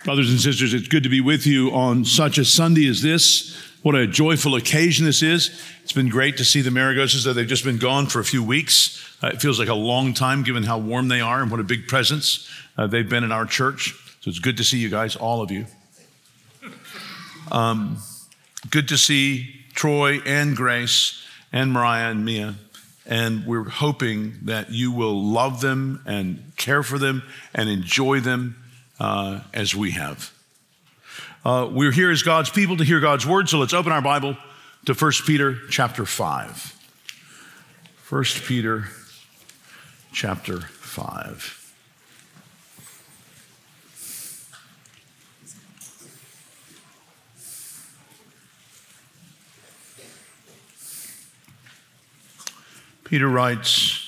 Brothers and sisters, it's good to be with you on such a Sunday as this. What a joyful occasion this is. It's been great to see the Maragoses, though they've just been gone for a few weeks. It feels like a long time given how warm they are and what a big presence they've been in our church. So it's good to see you guys, all of you. Good to see Troy and Grace and Mariah and Mia. And we're hoping that you will love them and care for them and enjoy them as we have. We're here as God's people to hear God's word, so let's open our Bible to 1 Peter chapter 5. 1 Peter chapter 5. Peter writes,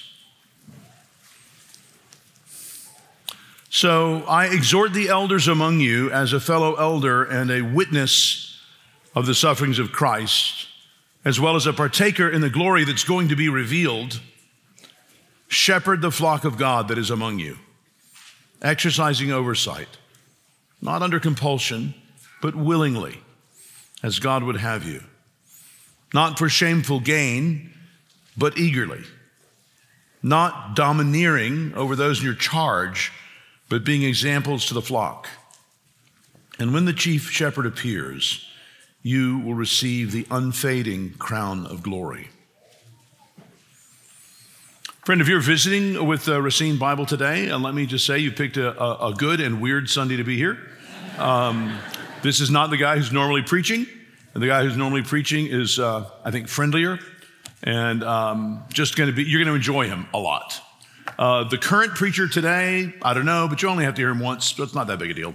"So I exhort the elders among you as a fellow elder and a witness of the sufferings of Christ, as well as a partaker in the glory that's going to be revealed. Shepherd the flock of God that is among you, exercising oversight, not under compulsion, but willingly, as God would have you, not for shameful gain, but eagerly, not domineering over those in your charge, but being examples to the flock. And when the chief shepherd appears, you will receive the unfading crown of glory." Friend, if you're visiting with Racine Bible today, let me just say you picked a good and weird Sunday to be here. This is not the guy who's normally preaching. And the guy who's normally preaching is, I think, friendlier. And you're going to enjoy him a lot. The current preacher today, I don't know, but you only have to hear him once, so it's not that big a deal.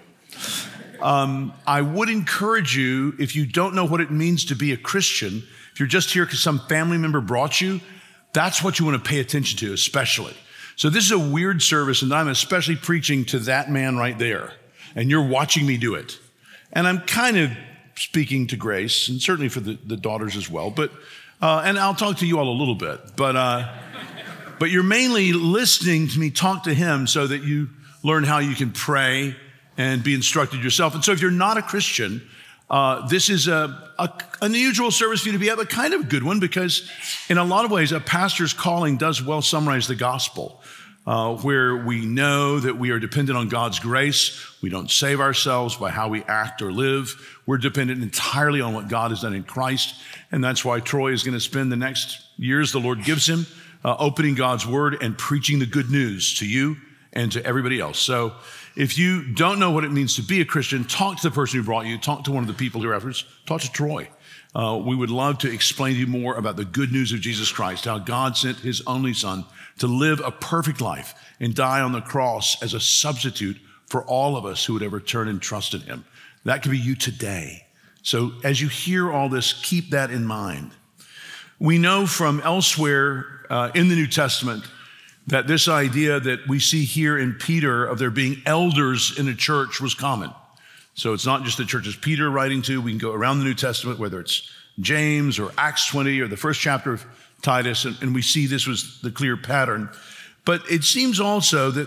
I would encourage you, if you don't know what it means to be a Christian, if you're just here because some family member brought you, that's what you want to pay attention to, especially. So this is a weird service, and I'm especially preaching to that man right there, and you're watching me do it. And I'm kind of speaking to Grace, and certainly for the daughters as well, but and I'll talk to you all a little bit, but you're mainly listening to me talk to him so that you learn how you can pray and be instructed yourself. And so if you're not a Christian, this is an unusual service for you to be at, but kind of a good one, because in a lot of ways, a pastor's calling does well summarize the gospel, where we know that we are dependent on God's grace. We don't save ourselves by how we act or live. We're dependent entirely on what God has done in Christ. And that's why Troy is going to spend the next years the Lord gives him opening God's word and preaching the good news to you and to everybody else. So if you don't know what it means to be a Christian, talk to the person who brought you, talk to one of the people here afterwards, talk to Troy. We would love to explain to you more about the good news of Jesus Christ, how God sent his only son to live a perfect life and die on the cross as a substitute for all of us who would ever turn and trust in him. That could be you today. So as you hear all this, keep that in mind. We know from elsewhere in the New Testament that this idea that we see here in Peter of there being elders in a church was common. So it's not just the churches Peter writing to. We can go around the New Testament, whether it's James or Acts 20 or the first chapter of Titus, and we see this was the clear pattern. But it seems also that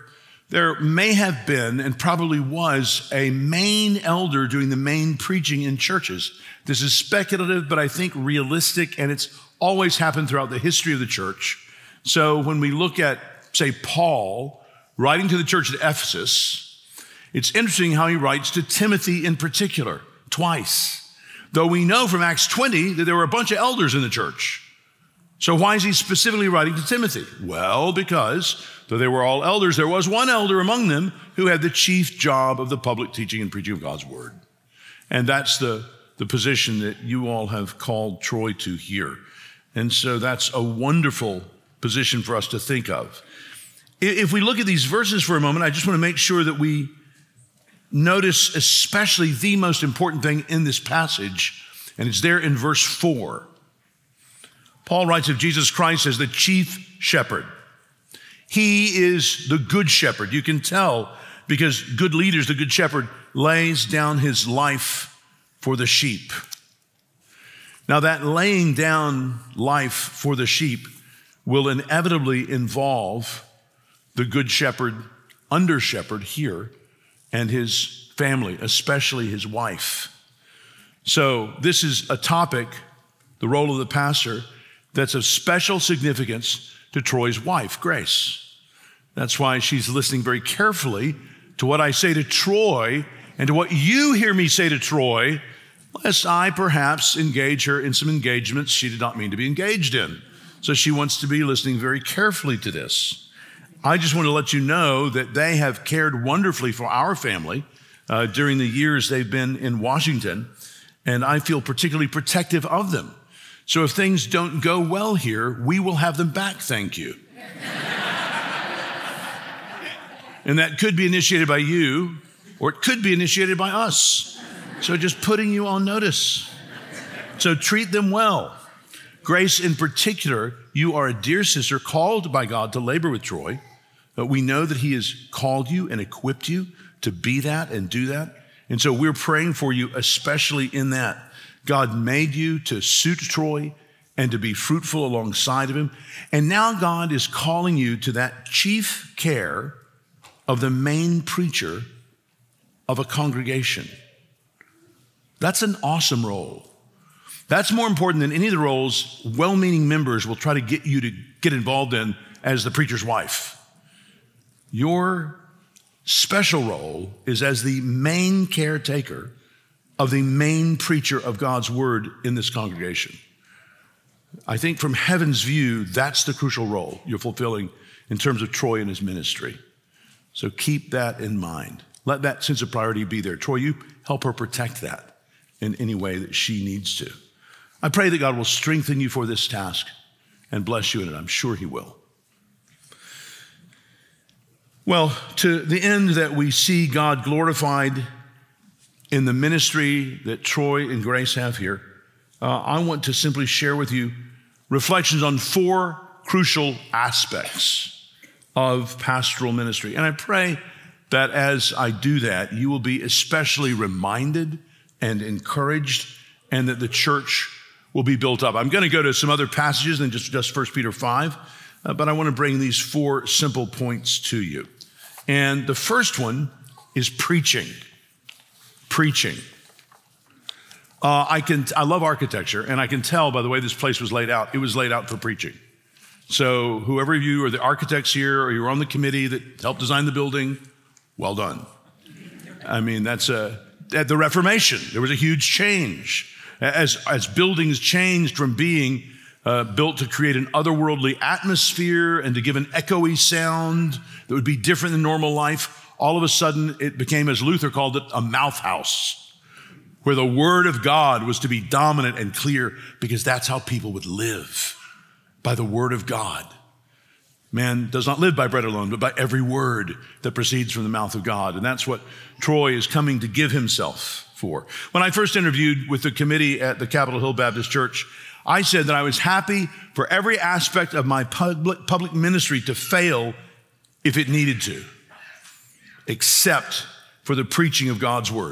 there may have been and probably was a main elder doing the main preaching in churches. This is speculative, but I think realistic, and it's always happened throughout the history of the church. So when we look at, say, Paul writing to the church at Ephesus, it's interesting how he writes to Timothy in particular, twice. Though we know from Acts 20 that there were a bunch of elders in the church. So why is he specifically writing to Timothy? Well, because though they were all elders, there was one elder among them who had the chief job of the public teaching and preaching of God's word. And that's the position that you all have called Troy to here. And so that's a wonderful position for us to think of. If we look at these verses for a moment, I just want to make sure that we notice especially the most important thing in this passage, and it's there in verse 4. Paul writes of Jesus Christ as the chief shepherd. He is the good shepherd. You can tell because good leaders, the good shepherd, lays down his life for the sheep. Now that laying down life for the sheep will inevitably involve the good shepherd, under shepherd here, and his family, especially his wife. So this is a topic, the role of the pastor, that's of special significance to Troy's wife, Grace. That's why she's listening very carefully to what I say to Troy and to what you hear me say to Troy, lest I perhaps engage her in some engagements she did not mean to be engaged in. So she wants to be listening very carefully to this. I just want to let you know that they have cared wonderfully for our family during the years they've been in Washington, and I feel particularly protective of them. So if things don't go well here, we will have them back, thank you. And that could be initiated by you, or it could be initiated by us. So just putting you on notice. So treat them well. Grace, in particular, you are a dear sister called by God to labor with Troy. But we know that he has called you and equipped you to be that and do that. And so we're praying for you, especially in that. God made you to suit Troy and to be fruitful alongside of him. And now God is calling you to that chief care of the main preacher of a congregation. That's an awesome role. That's more important than any of the roles well-meaning members will try to get you to get involved in as the preacher's wife. Your special role is as the main caretaker of the main preacher of God's word in this congregation. I think from heaven's view, that's the crucial role you're fulfilling in terms of Troy and his ministry. So keep that in mind. Let that sense of priority be there. Troy, you help her protect that in any way that she needs to. I pray that God will strengthen you for this task and bless you in it. I'm sure he will. Well, to the end that we see God glorified in the ministry that Troy and Grace have here, I want to simply share with you reflections on 4 crucial aspects of pastoral ministry. And I pray that as I do that, you will be especially reminded and encouraged, and that the church will be built up. I'm going to go to some other passages than just 1 Peter 5, but I want to bring these 4 simple points to you. And the first one is preaching. Preaching. I love architecture, and I can tell by the way this place was laid out, it was laid out for preaching. So whoever of you are the architects here, or you're on the committee that helped design the building, well done. I mean, that's at the Reformation, there was a huge change. As buildings changed from being built to create an otherworldly atmosphere and to give an echoey sound that would be different than normal life, all of a sudden it became, as Luther called it, a mouth house, where the word of God was to be dominant and clear, because that's how people would live, by the word of God. Man does not live by bread alone, but by every word that proceeds from the mouth of God. And that's what Troy is coming to give himself for. When I first interviewed with the committee at the Capitol Hill Baptist Church, I said that I was happy for every aspect of my public ministry to fail if it needed to, except for the preaching of God's word.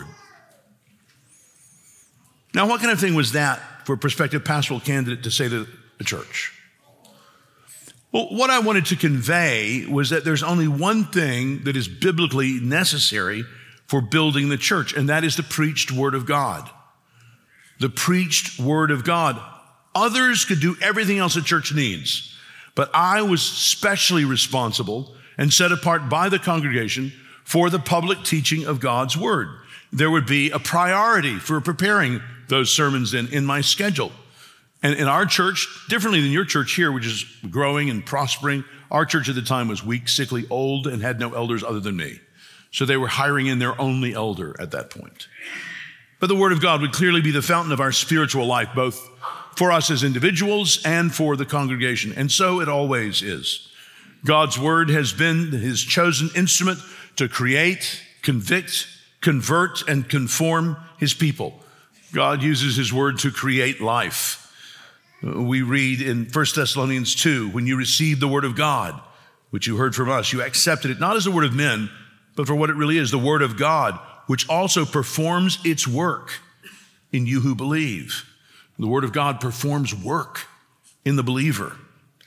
Now, what kind of thing was that for a prospective pastoral candidate to say to the church? Well, what I wanted to convey was that there's only one thing that is biblically necessary for building the church, and that is the preached word of God. The preached word of God. Others could do everything else a church needs, but I was specially responsible and set apart by the congregation for the public teaching of God's word. There would be a priority for preparing those sermons in my schedule. And in our church, differently than your church here, which is growing and prospering, our church at the time was weak, sickly, old, and had no elders other than me. So they were hiring in their only elder at that point. But the word of God would clearly be the fountain of our spiritual life, both for us as individuals and for the congregation. And so it always is. God's word has been his chosen instrument to create, convict, convert, and conform his people. God uses his word to create life. We read in 1 Thessalonians 2, when you received the word of God, which you heard from us, you accepted it not as the word of men, but for what it really is, the word of God, which also performs its work in you who believe. The word of God performs work in the believer.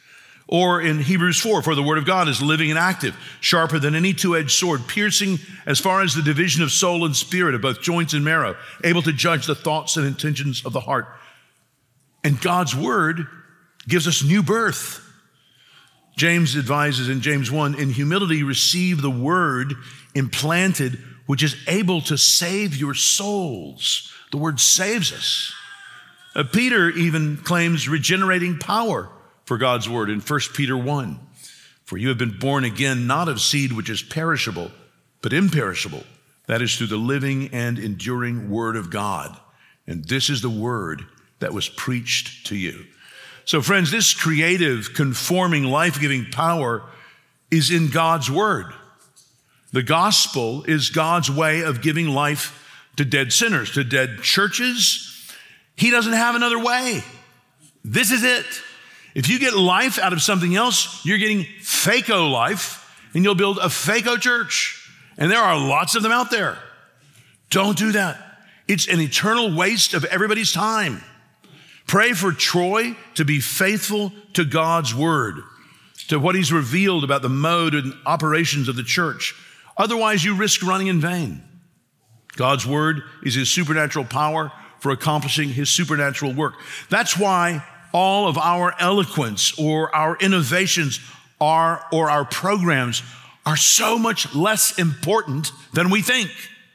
Or in Hebrews 4, for the word of God is living and active, sharper than any two-edged sword, piercing as far as the division of soul and spirit, of both joints and marrow, able to judge the thoughts and intentions of the heart. And God's word gives us new birth. James advises in James 1, in humility receive the word implanted, which is able to save your souls. The word saves us. Peter even claims regenerating power for God's word in 1 Peter 1. For you have been born again, not of seed which is perishable, but imperishable. That is through the living and enduring word of God. And this is the word that was preached to you. So friends, this creative, conforming, life-giving power is in God's word. The gospel is God's way of giving life to dead sinners, to dead churches. He doesn't have another way. This is it. If you get life out of something else, you're getting fake-o life, and you'll build a fake-o church. And there are lots of them out there. Don't do that. It's an eternal waste of everybody's time. Pray for Troy to be faithful to God's word, to what he's revealed about the mode and operations of the church. Otherwise, you risk running in vain. God's word is his supernatural power for accomplishing his supernatural work. That's why all of our eloquence or our innovations or our programs are so much less important than we think.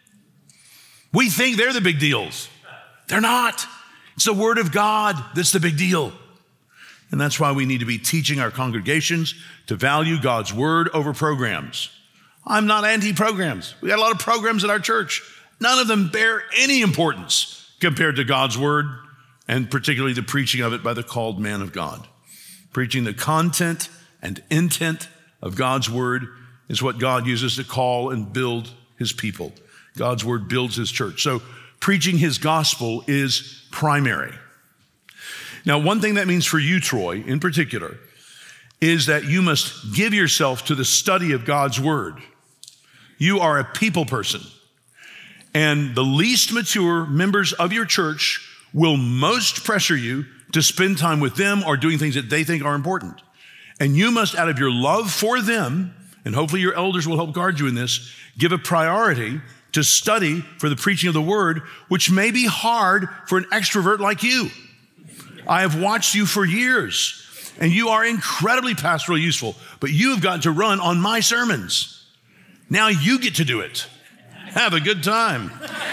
We think they're the big deals. They're not. It's the word of God that's the big deal. And that's why we need to be teaching our congregations to value God's word over programs. I'm not anti-programs. We got a lot of programs at our church. None of them bear any importance compared to God's word, and particularly the preaching of it by the called man of God. Preaching the content and intent of God's word is what God uses to call and build his people. God's word builds his church. So preaching his gospel is primary. Now, one thing that means for you, Troy, in particular, is that you must give yourself to the study of God's word. You are a people person, and the least mature members of your church will most pressure you to spend time with them or doing things that they think are important. And you must, out of your love for them, and hopefully your elders will help guard you in this, give a priority to study for the preaching of the word, which may be hard for an extrovert like you. I have watched you for years, and you are incredibly pastorally useful, but you have got to run on my sermons. Now you get to do it. Have a good time.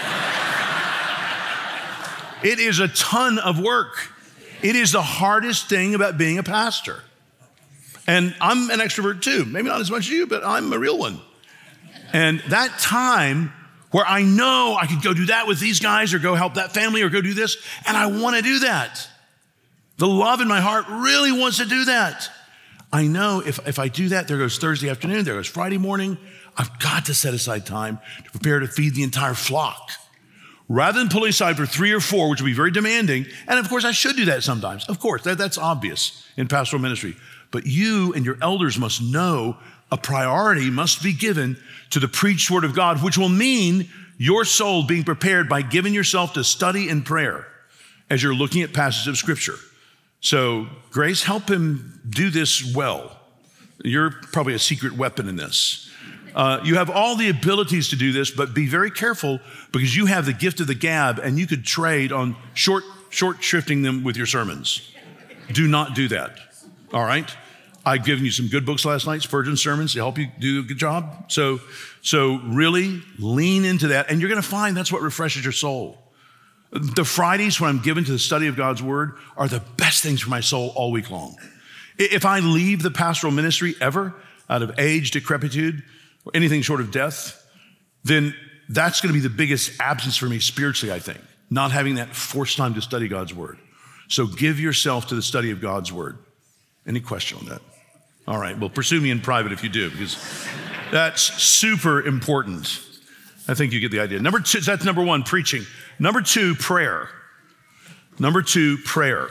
It is a ton of work. It is the hardest thing about being a pastor. And I'm an extrovert too. Maybe not as much as you, but I'm a real one. And that time where I know I could go do that with these guys or go help that family or go do this, and I want to do that. The love in my heart really wants to do that. I know if I do that, there goes Thursday afternoon, there goes Friday morning. I've got to set aside time to prepare to feed the entire flock. Rather than pulling aside for 3 or 4, which would be very demanding, and of course I should do that sometimes. Of course, that's obvious in pastoral ministry. But you and your elders must know a priority must be given to the preached word of God, which will mean your soul being prepared by giving yourself to study and prayer as you're looking at passages of scripture. So Grace, help him do this well. You're probably a secret weapon in this. You have all the abilities to do this, but be very careful because you have the gift of the gab and you could trade on short shifting them with your sermons. Do not do that. All right? I've given you some good books last night, Spurgeon sermons, to help you do a good job. So really lean into that, and you're going to find that's what refreshes your soul. The Fridays when I'm given to the study of God's word are the best things for my soul all week long. If I leave the pastoral ministry ever out of age, decrepitude, or anything short of death, then that's going to be the biggest absence for me spiritually, I think, not having that forced time to study God's word. So give yourself to the study of God's word. Any question on that? All right, well, pursue me in private if you do, because that's super important. I think you get the idea. Number 2, that's number 1, preaching. Number 2, prayer. Number 2, prayer.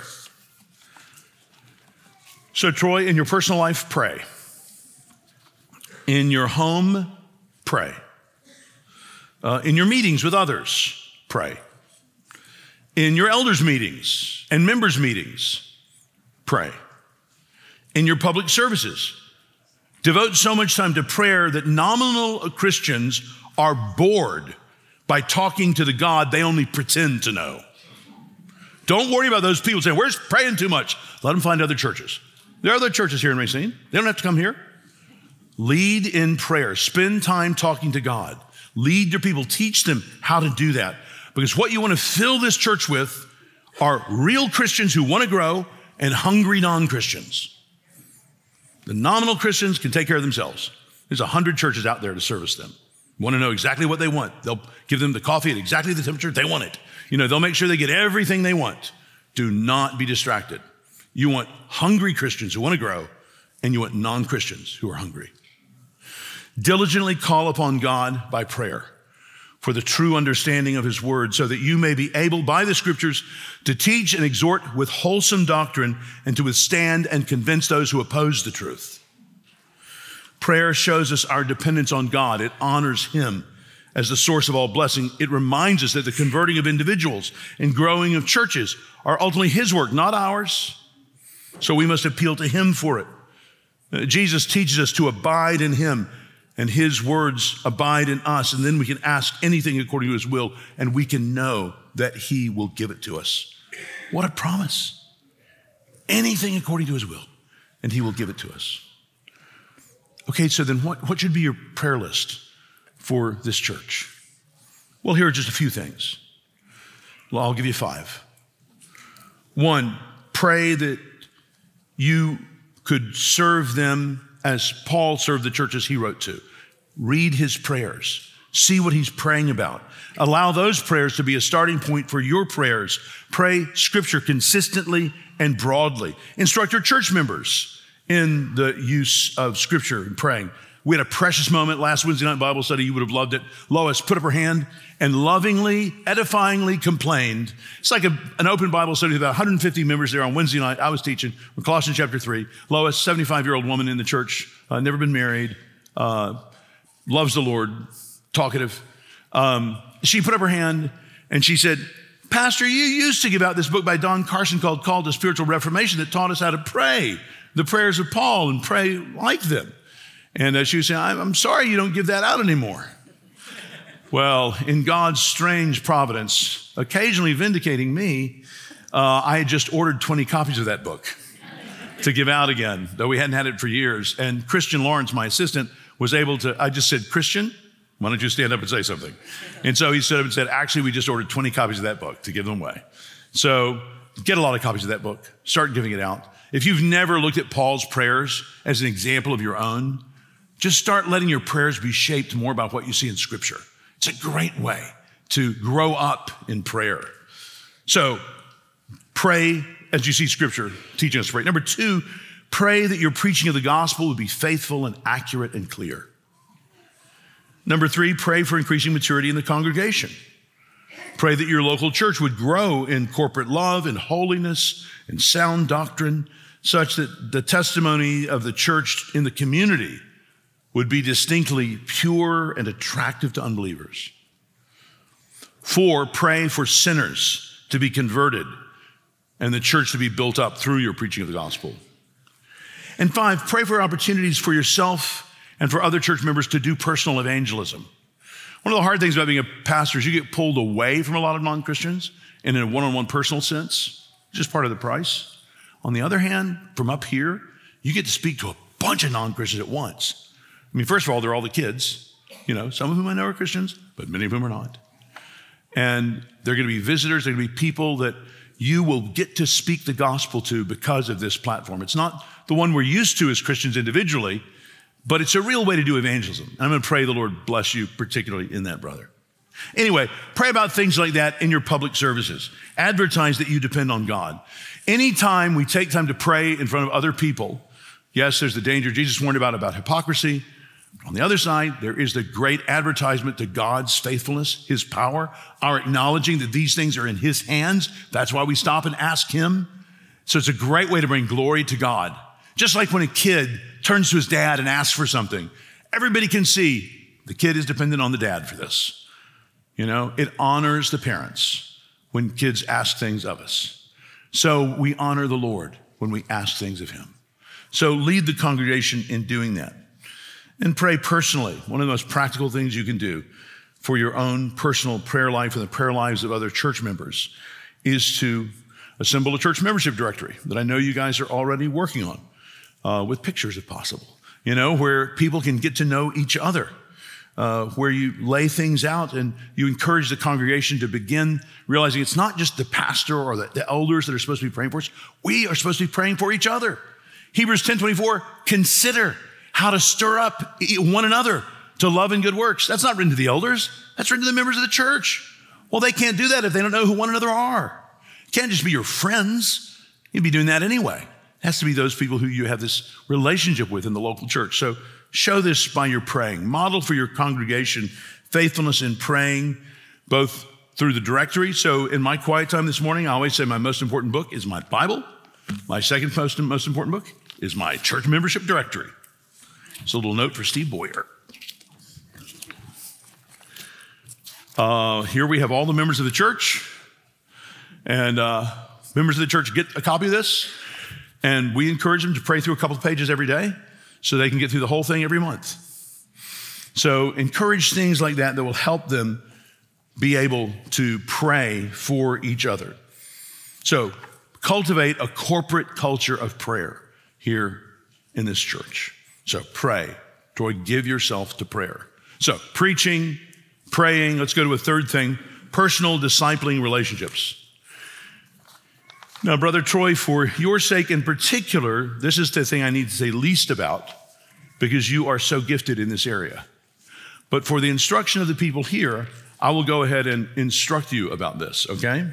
So Troy, in your personal life, pray. In your home, pray. In your meetings with others, pray. In your elders' meetings and members' meetings, pray. in your public services. Devote so much time to prayer that nominal Christians are bored by talking to the God they only pretend to know. Don't worry about those people saying, we're praying too much. Let them find other churches. There are other churches here in Racine. They don't have to come here. Lead in prayer. Spend time talking to God. Lead your people. Teach them how to do that. Because what you want to fill this church with are real Christians who want to grow and hungry non-Christians. The nominal Christians can take care of themselves. There's 100 churches out there to service them. Want to know exactly what they want. They'll give them the coffee at exactly the temperature they want it. They'll make sure they get everything they want. Do not be distracted. You want hungry Christians who want to grow, and you want non-Christians who are hungry. Diligently call upon God by prayer for the true understanding of his word, so that you may be able by the scriptures to teach and exhort with wholesome doctrine and to withstand and convince those who oppose the truth. Prayer shows us our dependence on God. It honors him as the source of all blessing. It reminds us that the converting of individuals and growing of churches are ultimately his work, not ours. So we must appeal to him for it. Jesus teaches us to abide in him, and his words abide in us. And then we can ask anything according to his will, and we can know that he will give it to us. What a promise. Anything according to his will, and he will give it to us. Okay, so then what should be your prayer list for this church? Well, here are just a few things. Well, I'll give you 5. 1, pray that you could serve them as Paul served the churches he wrote to. Read his prayers. See what he's praying about. Allow those prayers to be a starting point for your prayers. Pray scripture consistently and broadly. Instruct your church members in the use of scripture and praying. We had a precious moment last Wednesday night Bible study. You would have loved it. Lois put up her hand and lovingly, edifyingly complained. It's like an open Bible study with about 150 members there on Wednesday night. I was teaching from Colossians chapter 3. Lois, 75-year-old woman in the church, never been married, loves the Lord, talkative. She put up her hand and she said, Pastor, you used to give out this book by Don Carson called Call to Spiritual Reformation that taught us how to pray the prayers of Paul and pray like them. And she was saying, I'm sorry you don't give that out anymore. Well, in God's strange providence, occasionally vindicating me, I had just ordered 20 copies of that book to give out again, though we hadn't had it for years. And Christian Lawrence, my assistant, was able to, I just said, Christian, why don't you stand up and say something? And so he stood up and said, actually, we just ordered 20 copies of that book to give them away. So get a lot of copies of that book. Start giving it out. If you've never looked at Paul's prayers as an example of your own, just start letting your prayers be shaped more by what you see in Scripture. It's a great way to grow up in prayer. So pray as you see Scripture teaching us to pray. Number 2, pray that your preaching of the gospel would be faithful and accurate and clear. Number 3, pray for increasing maturity in the congregation. Pray that your local church would grow in corporate love and holiness and sound doctrine, such that the testimony of the church in the community would be distinctly pure and attractive to unbelievers. 4, pray for sinners to be converted and the church to be built up through your preaching of the gospel. And 5, pray for opportunities for yourself and for other church members to do personal evangelism. One of the hard things about being a pastor is you get pulled away from a lot of non-Christians and in a one-on-one personal sense, just part of the price. On the other hand, from up here, you get to speak to a bunch of non-Christians at once. I mean, first of all, they're all the kids, some of whom I know are Christians, but many of whom are not. And they're going to be visitors. They're going to be people that you will get to speak the gospel to because of this platform. It's not the one we're used to as Christians individually, but it's a real way to do evangelism. And I'm going to pray the Lord bless you, particularly in that, brother. Anyway, pray about things like that in your public services. Advertise that you depend on God. Anytime we take time to pray in front of other people, yes, there's the danger Jesus warned about hypocrisy. On the other side, there is the great advertisement to God's faithfulness, his power, our acknowledging that these things are in his hands. That's why we stop and ask him. So it's a great way to bring glory to God. Just like when a kid turns to his dad and asks for something, everybody can see the kid is dependent on the dad for this. It honors the parents when kids ask things of us. So we honor the Lord when we ask things of him. So lead the congregation in doing that. And pray personally. One of the most practical things you can do for your own personal prayer life and the prayer lives of other church members is to assemble a church membership directory that I know you guys are already working on, with pictures if possible, where people can get to know each other, where you lay things out and you encourage the congregation to begin realizing it's not just the pastor or the elders that are supposed to be praying for us. We are supposed to be praying for each other. Hebrews 10:24, consider how to stir up one another to love and good works. That's not written to the elders. That's written to the members of the church. Well, they can't do that if they don't know who one another are. It can't just be your friends. You'd be doing that anyway. It has to be those people who you have this relationship with in the local church. So show this by your praying. Model for your congregation faithfulness in praying, both through the directory. So in my quiet time this morning, I always say my most important book is my Bible. My second most important book is my church membership directory. It's a little note for Steve Boyer. Here we have all the members of the church, and members of the church get a copy of this, and we encourage them to pray through a couple of pages every day so they can get through the whole thing every month. So encourage things like that will help them be able to pray for each other. So cultivate a corporate culture of prayer here in this church. So pray. Troy, give yourself to prayer. So preaching, praying. Let's go to a third thing, personal discipling relationships. Now, Brother Troy, for your sake in particular, this is the thing I need to say least about because you are so gifted in this area. But for the instruction of the people here, I will go ahead and instruct you about this, okay?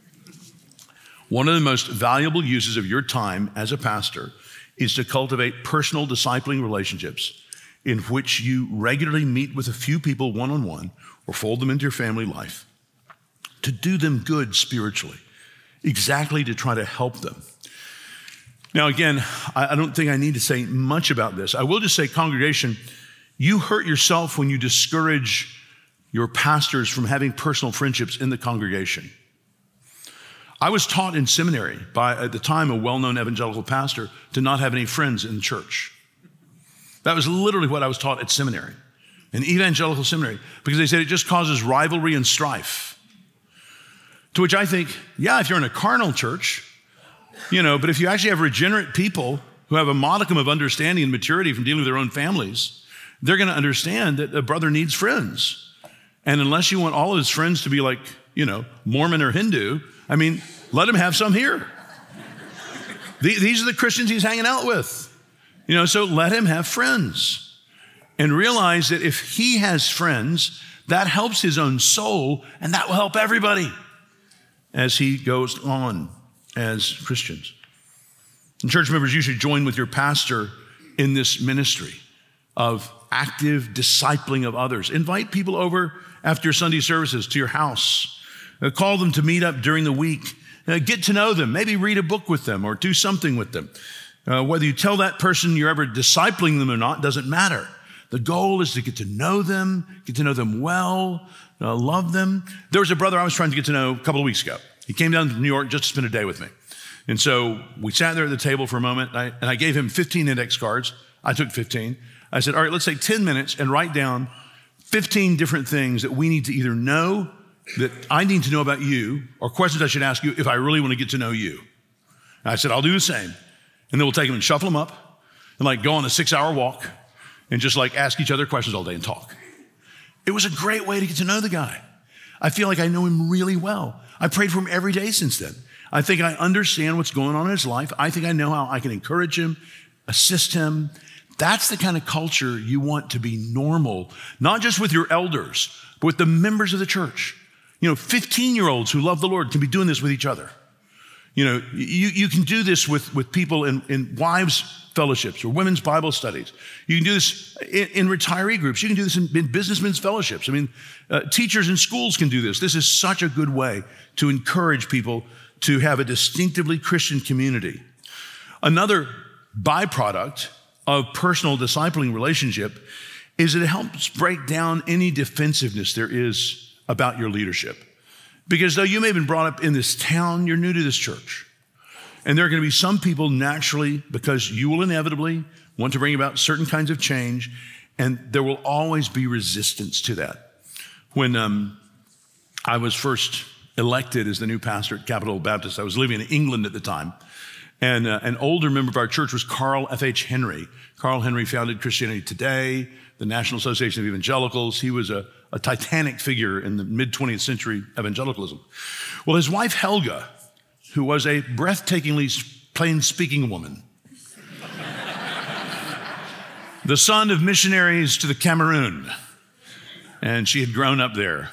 One of the most valuable uses of your time as a pastor is to cultivate personal discipling relationships in which you regularly meet with a few people one-on-one or fold them into your family life to do them good spiritually, exactly to try to help them. Now, again, I don't think I need to say much about this. I will just say, congregation, you hurt yourself when you discourage your pastors from having personal friendships in the congregation. I was taught in seminary by, at the time, a well-known evangelical pastor to not have any friends in the church. That was literally what I was taught at seminary, an evangelical seminary, because they said it just causes rivalry and strife. To which I think, yeah, if you're in a carnal church, but if you actually have regenerate people who have a modicum of understanding and maturity from dealing with their own families, they're going to understand that a brother needs friends. And unless you want all of his friends to be like, Mormon or Hindu, let him have some here. These are the Christians he's hanging out with. So let him have friends and realize that if he has friends, that helps his own soul and that will help everybody as he goes on as Christians. And church members, you should join with your pastor in this ministry of active discipling of others. Invite people over after your Sunday services to your house. Call them to meet up during the week. Get to know them. Maybe read a book with them or do something with them. Whether you tell that person you're ever discipling them or not doesn't matter. The goal is to get to know them well, love them. There was a brother I was trying to get to know a couple of weeks ago. He came down to New York just to spend a day with me. And so we sat there at the table for a moment, and I gave him 15 index cards. I took 15. I said, all right, let's take 10 minutes and write down 15 different things that we need to either know, that I need to know about you, or questions I should ask you if I really want to get to know you. And I said, I'll do the same. And then we'll take them and shuffle them up and go on a 6-hour walk and just ask each other questions all day and talk. It was a great way to get to know the guy. I feel like I know him really well. I prayed for him every day since then. I think I understand what's going on in his life. I think I know how I can encourage him, assist him. That's the kind of culture you want to be normal, not just with your elders, but with the members of the church. 15-year-olds who love the Lord can be doing this with each other. You can do this with people in wives' fellowships or women's Bible studies. You can do this in retiree groups. You can do this in businessmen's fellowships. Teachers in schools can do this. This is such a good way to encourage people to have a distinctively Christian community. Another byproduct of personal discipling relationship is it helps break down any defensiveness there is about your leadership. Because though you may have been brought up in this town, you're new to this church. And there are going to be some people naturally, because you will inevitably want to bring about certain kinds of change, and there will always be resistance to that. When I was first elected as the new pastor at Capitol Baptist, I was living in England at the time, and an older member of our church was Carl F.H. Henry. Carl Henry founded Christianity Today, the National Association of Evangelicals. He was a titanic figure in the mid-20th century evangelicalism. Well, his wife Helga, who was a breathtakingly plain-speaking woman, the son of missionaries to the Cameroon, and she had grown up there.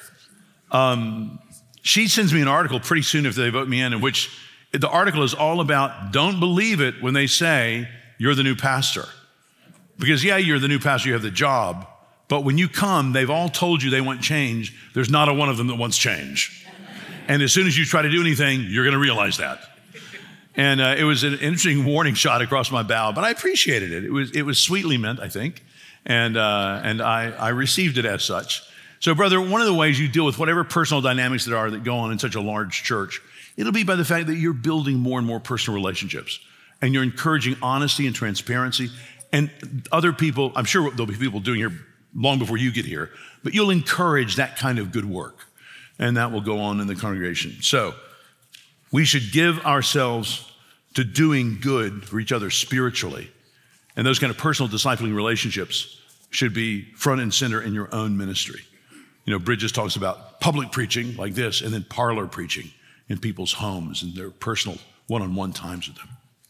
She sends me an article pretty soon if they vote me in which the article is all about don't believe it when they say you're the new pastor. Because yeah, you're the new pastor, you have the job, but when you come, they've all told you they want change. There's not a one of them that wants change. And as soon as you try to do anything, you're going to realize that. And it was an interesting warning shot across my bow, but I appreciated it. It was sweetly meant, I think, and I received it as such. So, brother, one of the ways you deal with whatever personal dynamics there are that go on in such a large church, it'll be by the fact that you're building more and more personal relationships, and you're encouraging honesty and transparency. And other people, I'm sure there'll be people doing here long before you get here, but you'll encourage that kind of good work, and that will go on in the congregation. So we should give ourselves to doing good for each other spiritually, and those kind of personal discipling relationships should be front and center in your own ministry. You know, Bridges talks about public preaching like this, and then parlor preaching in people's homes and their personal one-on-one times with them.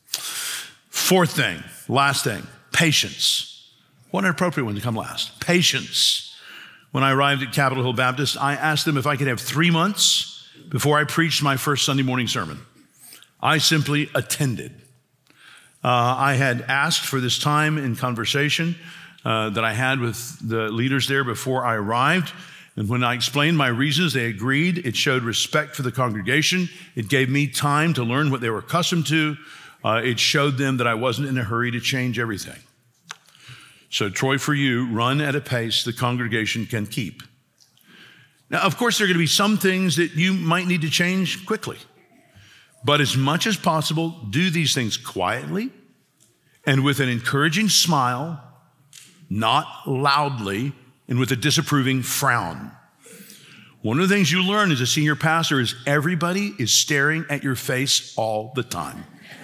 Fourth thing, last thing, patience. What an appropriate one to come last. Patience. When I arrived at Capitol Hill Baptist, I asked them if I could have 3 months before I preached my first Sunday morning sermon. I simply attended. I had asked for this time in conversation that I had with the leaders there before I arrived. And when I explained my reasons, they agreed. It showed respect for the congregation. It gave me time to learn what they were accustomed to. It showed them that I wasn't in a hurry to change everything. So, Troy, for you, run at a pace the congregation can keep. Now, of course, there are going to be some things that you might need to change quickly. But as much as possible, do these things quietly and with an encouraging smile, not loudly, and with a disapproving frown. One of the things you learn as a senior pastor is everybody is staring at your face all the time.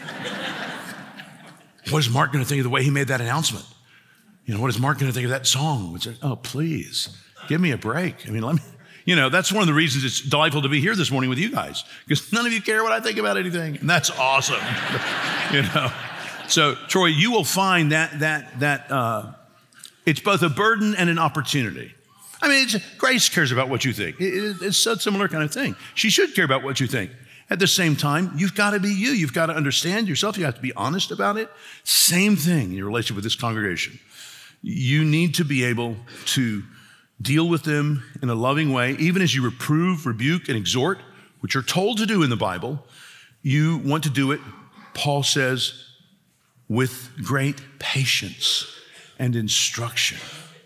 What is Mark going to think of the way he made that announcement? You know, what is Mark going to think of that song? Oh, please, give me a break. I mean, that's one of the reasons it's delightful to be here this morning with you guys, because none of you care what I think about anything, and that's awesome. So, Troy, you will find that it's both a burden and an opportunity. I mean, Grace cares about what you think. It's a similar kind of thing. She should care about what you think. At the same time, you've got to be you. You've got to understand yourself. You have to be honest about it. Same thing in your relationship with this congregation. You need to be able to deal with them in a loving way, even as you reprove, rebuke, and exhort, which you're told to do in the Bible. You want to do it, Paul says, with great patience and instruction.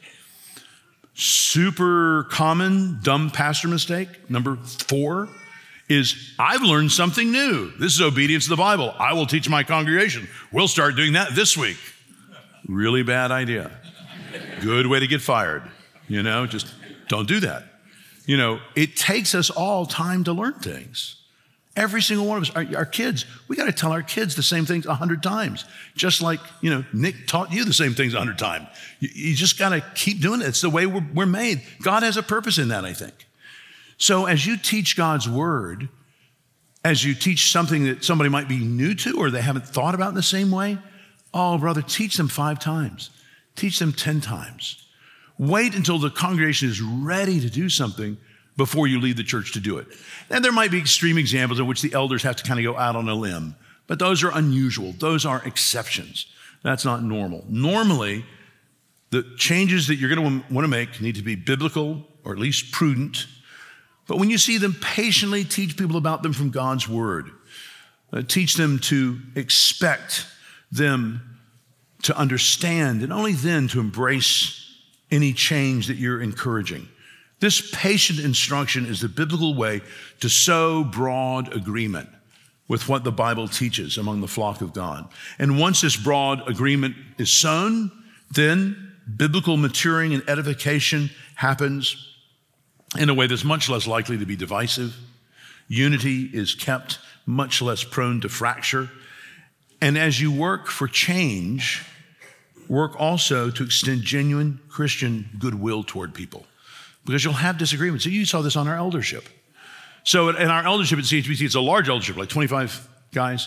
Super common dumb pastor mistake, number 4, is I've learned something new. This is obedience to the Bible. I will teach my congregation. We'll start doing that this week. Really bad idea. Good way to get fired. Just don't do that. It takes us all time to learn things. Every single one of us, our kids, we got to tell our kids the same things 100 times. Just like, Nick taught you the same things 100 times. You just got to keep doing it. It's the way we're made. God has a purpose in that, I think. So as you teach God's word, as you teach something that somebody might be new to or they haven't thought about in the same way, oh, brother, teach them 5 times. Teach them 10 times. Wait until the congregation is ready to do something before you lead the church to do it. And there might be extreme examples in which the elders have to kind of go out on a limb, but those are unusual. Those are exceptions. That's not normal. Normally, the changes that you're going to want to make need to be biblical or at least prudent. But when you see them, patiently teach people about them from God's word. Teach them to expect them to understand, and only then to embrace any change that you're encouraging. This patient instruction is the biblical way to sow broad agreement. with what the Bible teaches among the flock of God. And once this broad agreement is sown, then biblical maturing and edification happens in a way that's much less likely to be divisive. Unity is kept much less prone to fracture. And as you work for change, work also to extend genuine Christian goodwill toward people, because you'll have disagreements. So you saw this on our eldership. So in our eldership at CHBC, it's a large eldership, like 25 guys.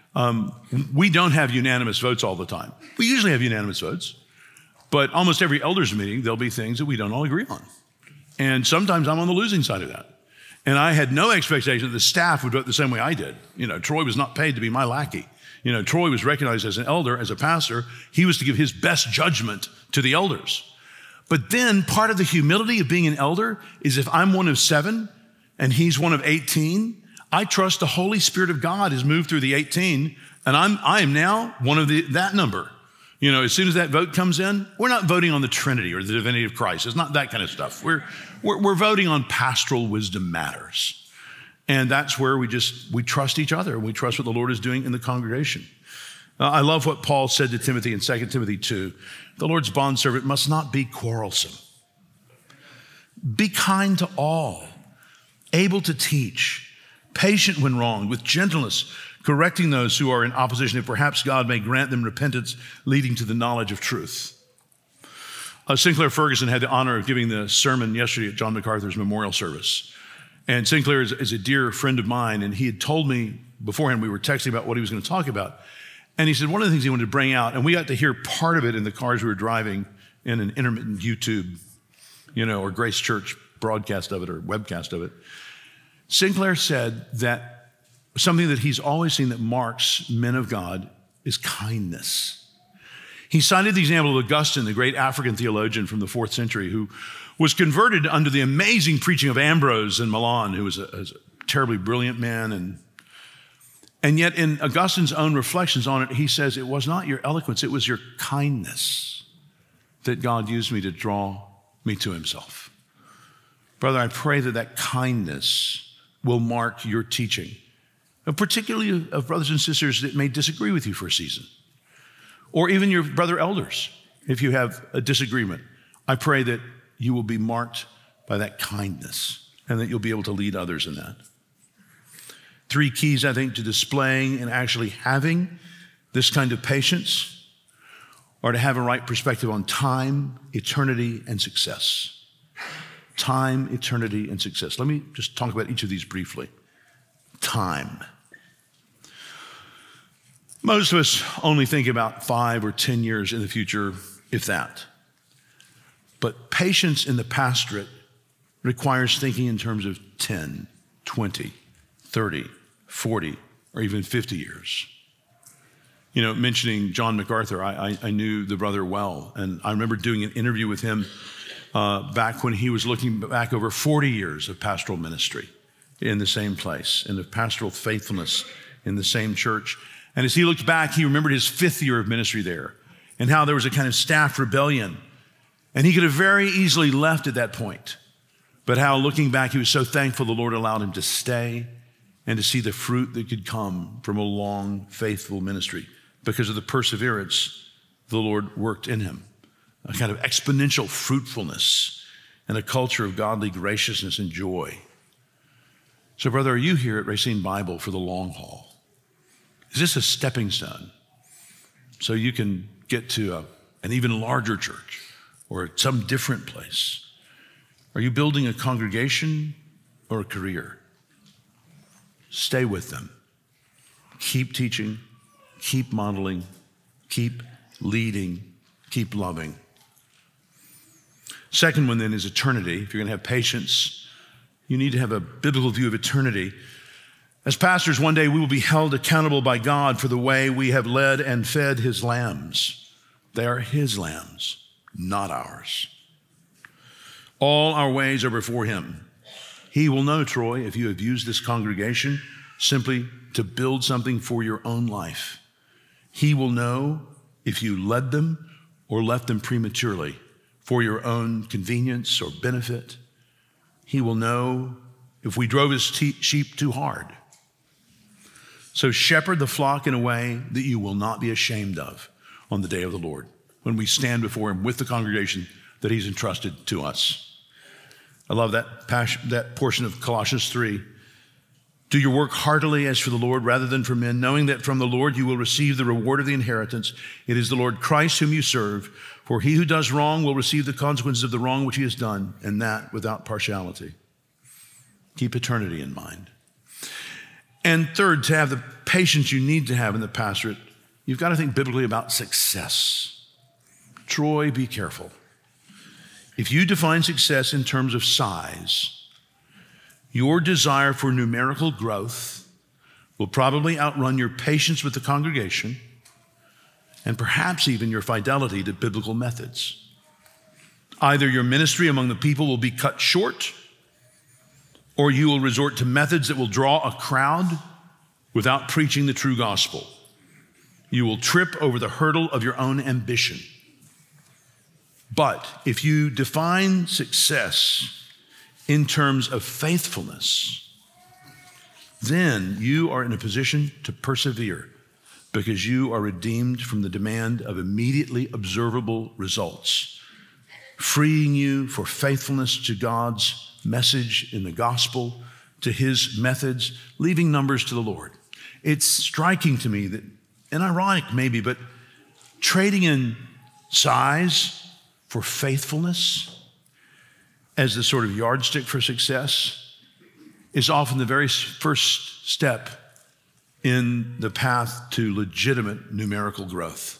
We don't have unanimous votes all the time. We usually have unanimous votes, but almost every elders meeting, there'll be things that we don't all agree on. And sometimes I'm on the losing side of that. And I had no expectation that the staff would vote the same way I did. You know, Troy was not paid to be my lackey. You know, Troy was recognized as an elder, as a pastor. He was to give his best judgment to the elders. But then part of the humility of being an elder is if I'm one of 7 and he's one of 18, I trust the Holy Spirit of God has moved through the 18, and I am now one of that number. You know, as soon as that vote comes in, we're not voting on the Trinity or the divinity of Christ. It's not that kind of stuff. We're voting on pastoral wisdom matters. And that's where we trust each other, and we trust what the Lord is doing in the congregation. I love what Paul said to Timothy in 2 Timothy 2. The Lord's bondservant must not be quarrelsome. Be kind to all, able to teach, patient when wronged, with gentleness, correcting those who are in opposition, if perhaps God may grant them repentance leading to the knowledge of truth. Sinclair Ferguson had the honor of giving the sermon yesterday at John MacArthur's memorial service. And Sinclair is a dear friend of mine, and he had told me beforehand, we were texting about what he was going to talk about. And he said one of the things he wanted to bring out, and we got to hear part of it in the cars we were driving in an intermittent YouTube, or Grace Church broadcast of it or webcast of it. Sinclair said that something that he's always seen that marks men of God is kindness. He cited the example of Augustine, the great African theologian from the 4th century, who was converted under the amazing preaching of Ambrose in Milan, who was a terribly brilliant man. And yet in Augustine's own reflections on it, he says, it was not your eloquence, it was your kindness that God used me to draw me to himself. Brother, I pray that kindness will mark your teaching, particularly of brothers and sisters that may disagree with you for a season, or even your brother elders, if you have a disagreement. I pray that you will be marked by that kindness and that you'll be able to lead others in that. 3 keys, I think, to displaying and actually having this kind of patience are to have a right perspective on time, eternity, and success. Time, eternity, and success. Let me just talk about each of these briefly. Time. Most of us only think about 5 or 10 years in the future, if that. But patience in the pastorate requires thinking in terms of 10, 20, 30, 40, or even 50 years. Mentioning John MacArthur, I knew the brother well, and I remember doing an interview with him back when he was looking back over 40 years of pastoral ministry in the same place and of pastoral faithfulness in the same church. And as he looked back, he remembered his 5th year of ministry there and how there was a kind of staff rebellion. And he could have very easily left at that point. But how, looking back, he was so thankful the Lord allowed him to stay and to see the fruit that could come from a long, faithful ministry because of the perseverance the Lord worked in him. A kind of exponential fruitfulness and a culture of godly graciousness and joy. So, brother, are you here at Racine Bible for the long haul? Is this a stepping stone so you can get to an even larger church or some different place? Are you building a congregation or a career? Stay with them. Keep teaching, keep modeling, keep leading, keep loving. Second one then is eternity. If you're going to have patience, you need to have a biblical view of eternity. As pastors, one day we will be held accountable by God for the way we have led and fed his lambs. They are his lambs, not ours. All our ways are before him. He will know, Troy, if you have used this congregation simply to build something for your own life. He will know if you led them or left them prematurely for your own convenience or benefit. He will know if we drove his sheep too hard. So shepherd the flock in a way that you will not be ashamed of on the day of the Lord, when we stand before him with the congregation that he's entrusted to us. I love that portion of Colossians 3. Do your work heartily as for the Lord rather than for men, knowing that from the Lord you will receive the reward of the inheritance. It is the Lord Christ whom you serve. For he who does wrong will receive the consequences of the wrong which he has done, and that without partiality. Keep eternity in mind. And third, to have the patience you need to have in the pastorate, you've got to think biblically about success. Troy, be careful. If you define success in terms of size, your desire for numerical growth will probably outrun your patience with the congregation and perhaps even your fidelity to biblical methods. Either your ministry among the people will be cut short, or you will resort to methods that will draw a crowd without preaching the true gospel. You will trip over the hurdle of your own ambition. But if you define success in terms of faithfulness, then you are in a position to persevere because you are redeemed from the demand of immediately observable results, freeing you for faithfulness to God's message in the gospel, to his methods, leaving numbers to the Lord. It's striking to me that, and ironic maybe, but trading in size for faithfulness as the sort of yardstick for success is often the very first step in the path to legitimate numerical growth.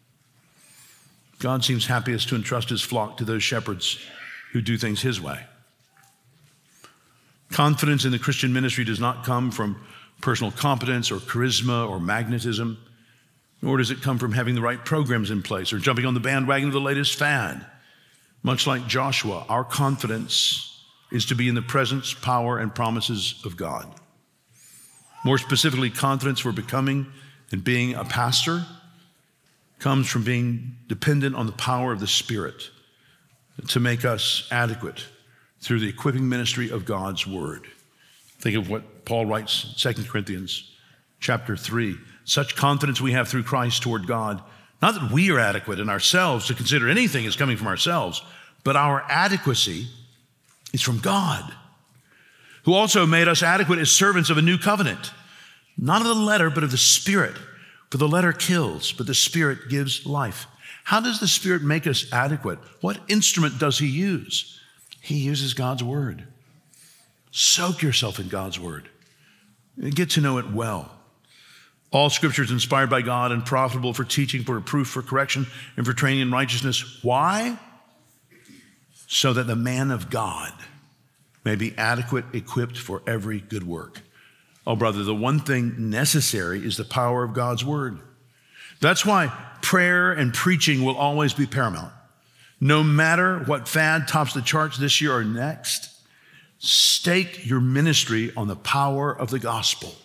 God seems happiest to entrust his flock to those shepherds who do things his way. Confidence in the Christian ministry does not come from personal competence or charisma or magnetism, nor does it come from having the right programs in place or jumping on the bandwagon of the latest fad. Much like Joshua, our confidence is to be in the presence, power, and promises of God. More specifically, confidence for becoming and being a pastor comes from being dependent on the power of the Spirit to make us adequate through the equipping ministry of God's word. Think of what Paul writes, 2 Corinthians chapter 3. Such confidence we have through Christ toward God, not that we are adequate in ourselves to consider anything as coming from ourselves, but our adequacy is from God, who also made us adequate as servants of a new covenant, not of the letter, but of the Spirit. For the letter kills, but the Spirit gives life. How does the Spirit make us adequate? What instrument does he use? He uses God's word. Soak yourself in God's word and get to know it well. All scripture is inspired by God and profitable for teaching, for reproof, for correction, and for training in righteousness. Why? So that the man of God may be adequate, equipped for every good work. Oh, brother, the one thing necessary is the power of God's word. That's why prayer and preaching will always be paramount. No matter what fad tops the charts this year or next, stake your ministry on the power of the gospel.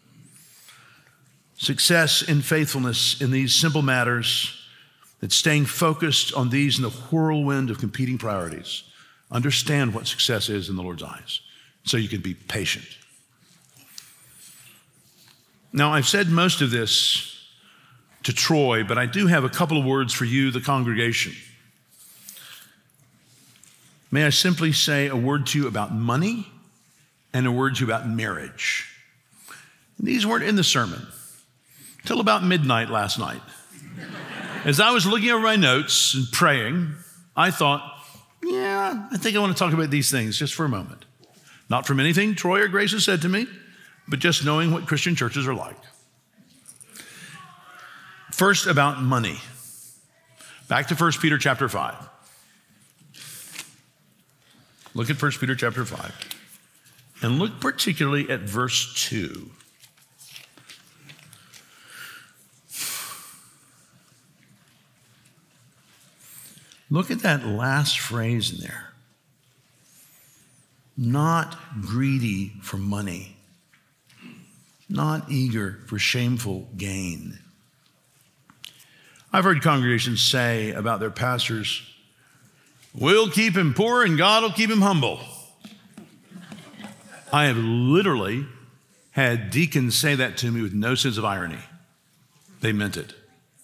Success and faithfulness in these simple matters, that staying focused on these in the whirlwind of competing priorities. Understand what success is in the Lord's eyes so you can be patient. Now, I've said most of this to Troy, but I do have a couple of words for you, the congregation. May I simply say a word to you about money and a word to you about marriage. And these weren't in the sermon until about midnight last night. As I was looking over my notes and praying, I thought, I think I want to talk about these things just for a moment. Not from anything Troy or Grace has said to me, but just knowing what Christian churches are like. First, about money. Back to 1 Peter chapter 5. Look at 1 Peter chapter 5. And look particularly at verse 2. Look at that last phrase in there. Not greedy for money, not eager for shameful gain. I've heard congregations say about their pastors, we'll keep him poor and God will keep him humble. I have literally had deacons say that to me with no sense of irony. They meant it.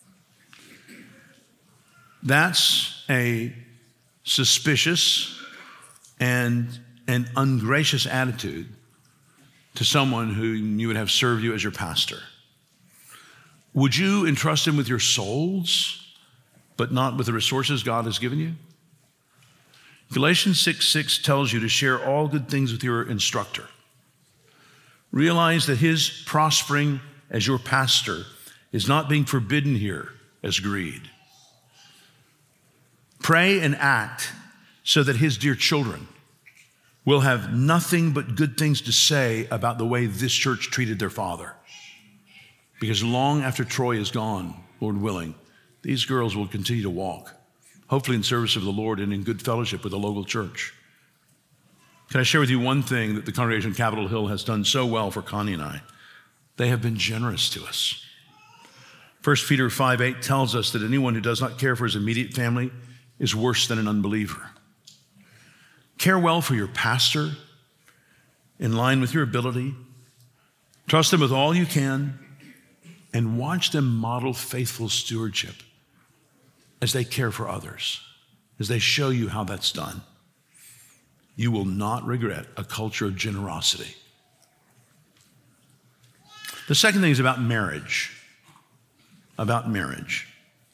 That's a suspicious and an ungracious attitude to someone who you would have served you as your pastor. Would you entrust him with your souls, but not with the resources God has given you? Galatians 6:6 tells you to share all good things with your instructor. Realize that his prospering as your pastor is not being forbidden here as greed. Pray and act so that his dear children will have nothing but good things to say about the way this church treated their father. Because long after Troy is gone, Lord willing, these girls will continue to walk, hopefully in service of the Lord and in good fellowship with the local church. Can I share with you one thing that the congregation of Capitol Hill has done so well for Connie and I? They have been generous to us. 1 Peter 5:8 tells us that anyone who does not care for his immediate family is worse than an unbeliever. Care well for your pastor in line with your ability. Trust them with all you can and watch them model faithful stewardship as they care for others, as they show you how that's done. You will not regret a culture of generosity. The second thing is about marriage. About marriage.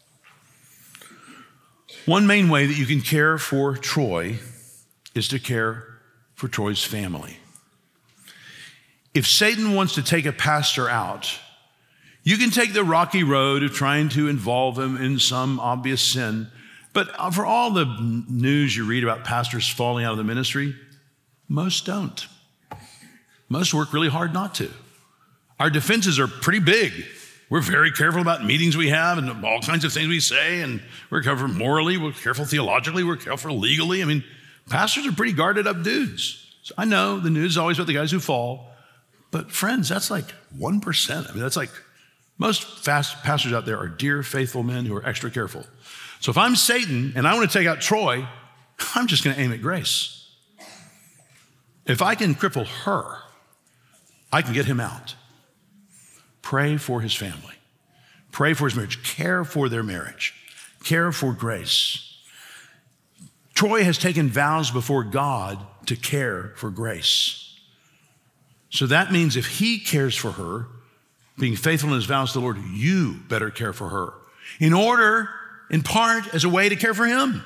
One main way that you can care for Troy is to care for Troy's family. If Satan wants to take a pastor out, you can take the rocky road of trying to involve him in some obvious sin. But for all the news you read about pastors falling out of the ministry, most don't. Most work really hard not to. Our defenses are pretty big. We're very careful about meetings we have and all kinds of things we say, and we're careful morally, we're careful theologically, we're careful legally. I mean, pastors are pretty guarded up dudes. So I know the news is always about the guys who fall, but friends, that's like 1%. I mean, that's like most pastors out there are dear, faithful men who are extra careful. So if I'm Satan and I want to take out Troy, I'm just going to aim at Grace. If I can cripple her, I can get him out. Pray for his family. Pray for his marriage. Care for their marriage. Care for Grace. Troy has taken vows before God to care for Grace. So that means if he cares for her, being faithful in his vows to the Lord, you better care for her. In order, in part, as a way to care for him.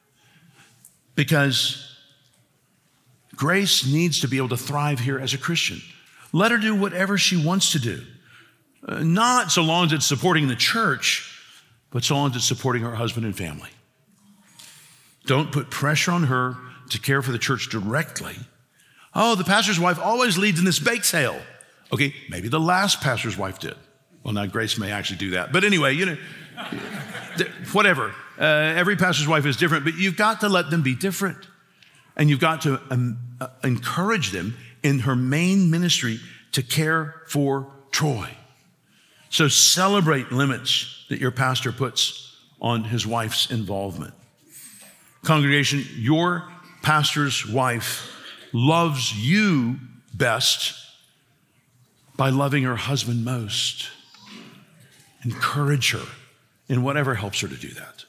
Because Grace needs to be able to thrive here as a Christian. Let her do whatever she wants to do. Not so long as it's supporting the church, but so long as it's supporting her husband and family. Don't put pressure on her to care for the church directly. Oh, the pastor's wife always leads in this bake sale. Okay, maybe the last pastor's wife did. Well, now Grace may actually do that. But anyway, whatever. Every pastor's wife is different, but you've got to let them be different. And you've got to encourage them in her main ministry to care for Troy. So celebrate limits that your pastor puts on his wife's involvement. Congregation, your pastor's wife loves you best by loving her husband most. Encourage her in whatever helps her to do that.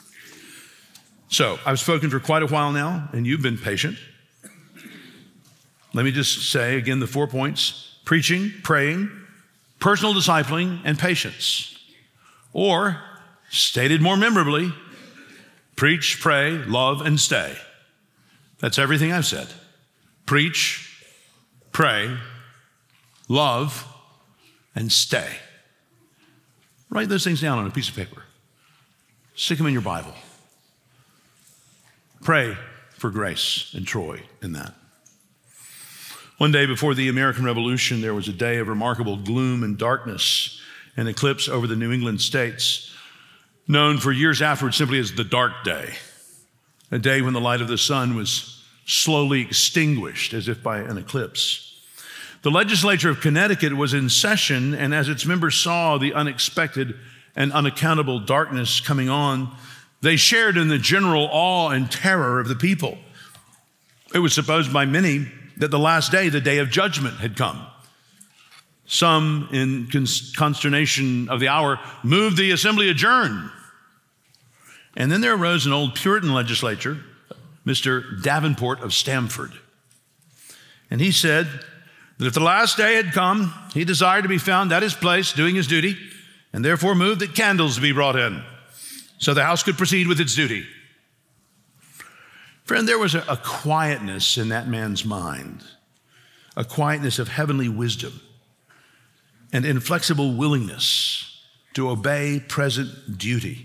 So I've spoken for quite a while now, and you've been patient. Let me just say again the 4 points: preaching, praying, personal discipling, and patience. Or, stated more memorably, preach, pray, love, and stay. That's everything I've said. Preach, pray, love, and stay. Write those things down on a piece of paper. Stick them in your Bible. Pray for Grace and Troy in that. One day before the American Revolution, there was a day of remarkable gloom and darkness, an eclipse over the New England states, known for years afterwards simply as the Dark Day, a day when the light of the sun was slowly extinguished as if by an eclipse. The legislature of Connecticut was in session, and as its members saw the unexpected and unaccountable darkness coming on, they shared in the general awe and terror of the people. It was supposed by many that the last day, the day of judgment, had come. Some, in consternation of the hour, moved the assembly adjourn. And then there arose an old Puritan legislator, Mr. Davenport of Stamford. And he said that if the last day had come, he desired to be found at his place doing his duty, and therefore moved that candles be brought in, so the house could proceed with its duty. Friend, there was a quietness in that man's mind, a quietness of heavenly wisdom, and inflexible willingness to obey present duty.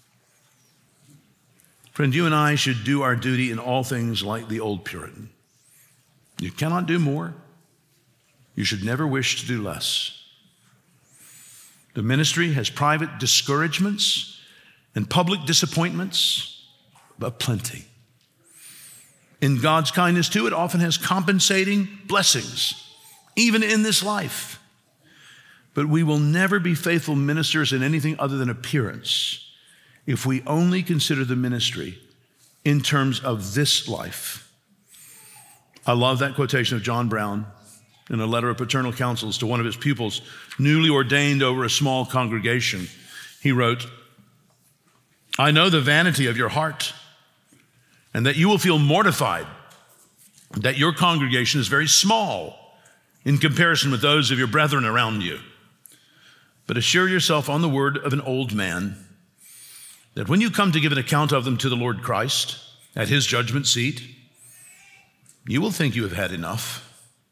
Friend, you and I should do our duty in all things like the old Puritan. You cannot do more. You should never wish to do less. The ministry has private discouragements and public disappointments, but plenty. In God's kindness, too, it often has compensating blessings, even in this life. But we will never be faithful ministers in anything other than appearance if we only consider the ministry in terms of this life. I love that quotation of John Brown in a letter of paternal counsels to one of his pupils, newly ordained over a small congregation. He wrote, "I know the vanity of your heart, and that you will feel mortified that your congregation is very small in comparison with those of your brethren around you. But assure yourself on the word of an old man that when you come to give an account of them to the Lord Christ at his judgment seat, you will think you have had enough."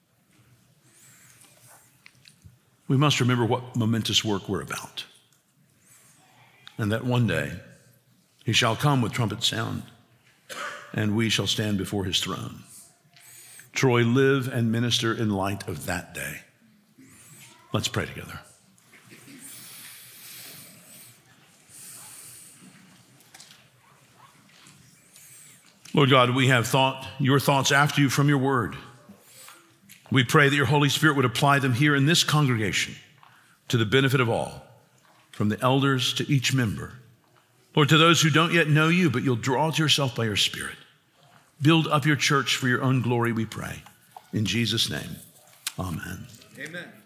We must remember what momentous work we're about, and that one day he shall come with trumpet sound, and we shall stand before his throne. Troy, live and minister in light of that day. Let's pray together. Lord God, we have thought your thoughts after you from your word. We pray that your Holy Spirit would apply them here in this congregation to the benefit of all, from the elders to each member. Lord, to those who don't yet know you, but you'll draw to yourself by your Spirit. Build up your church for your own glory, we pray. In Jesus' name, amen. Amen.